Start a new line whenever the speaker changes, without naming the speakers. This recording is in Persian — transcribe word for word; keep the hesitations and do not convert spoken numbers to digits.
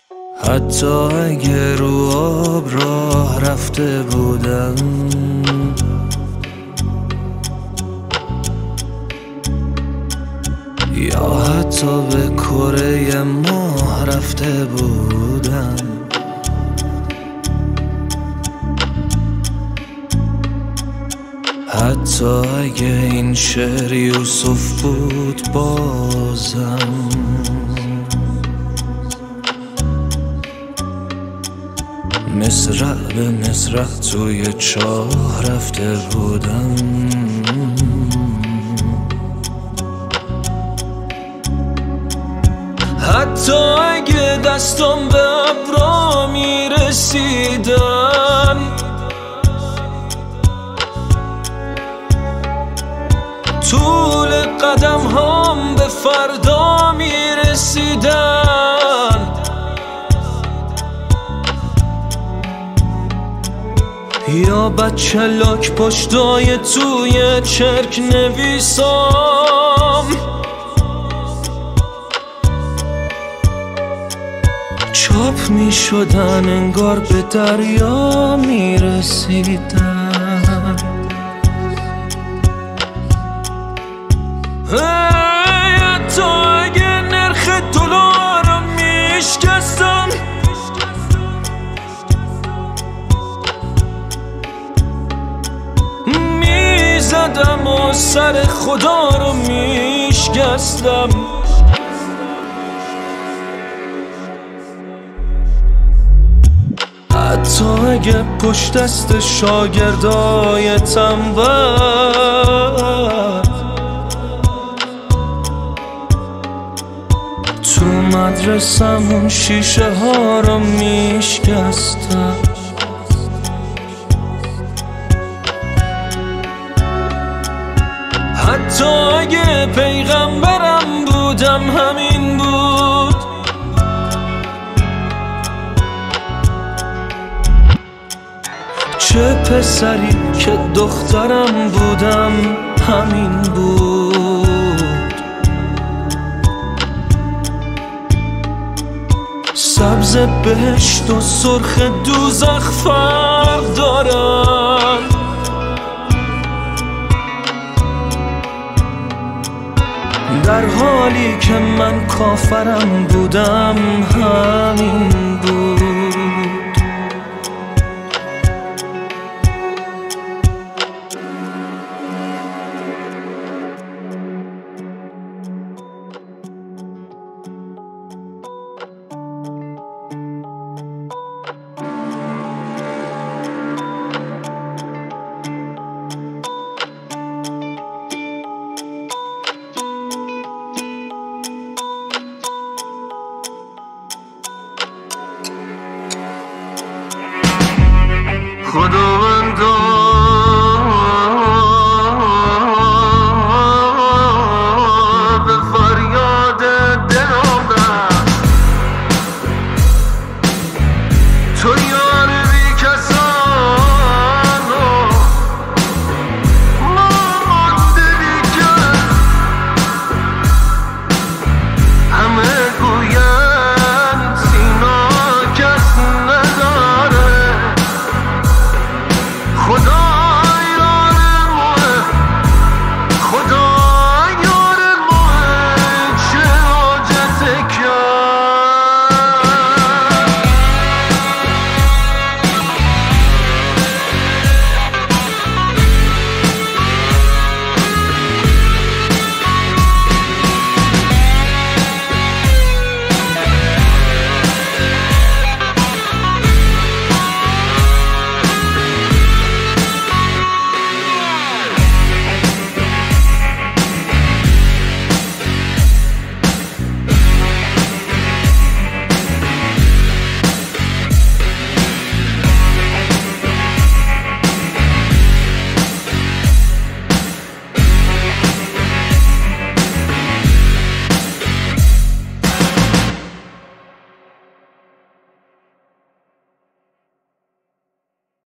حتی اگه رو آب راه رفته بودم، یا حتی به کره ماه رفته بودم، حتی اگه این شعر یوسف بود بازم، مصرع به مصرع توی چاه رفته بودم. حتی اگه دستم به ابرا میرسیدن، طول قدم هم به فردا میرسیدن، یا بچه لاک پشتای توی چرک نویسام، چاپ می شدن انگار به دریا می رسیدن. حتی اگه نرخ دلار رو می شکستم، می زدم و سر خدا رو می شکستم. حتی اگه پشت دست شاگردای تنبل تو مدرسمون شیشه ها رو میشکستم. حتی اگه پیغمبرم بودم همین بود، چه پسری که دخترم بودم همین بود. سبز بهشت و سرخ دوزخ فرق دارن، در حالی که من کافرم بودم همین بود.
خدا